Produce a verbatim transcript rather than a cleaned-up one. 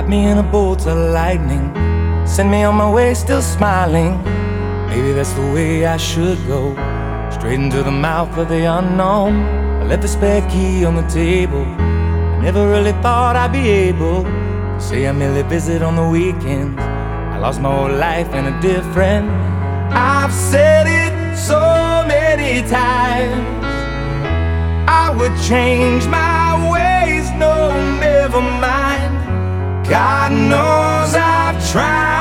Wrap me in a bolt of lightning, send me on my way still smiling. Maybe that's the way I should go, straight into the mouth of the unknown. I left the spare key on the table. I never really thought I'd be able to say I merely visit on the weekends. I lost my whole life and a dear friend. I've said it so many times, I would change my ways, no, never mind. God knows I've tried.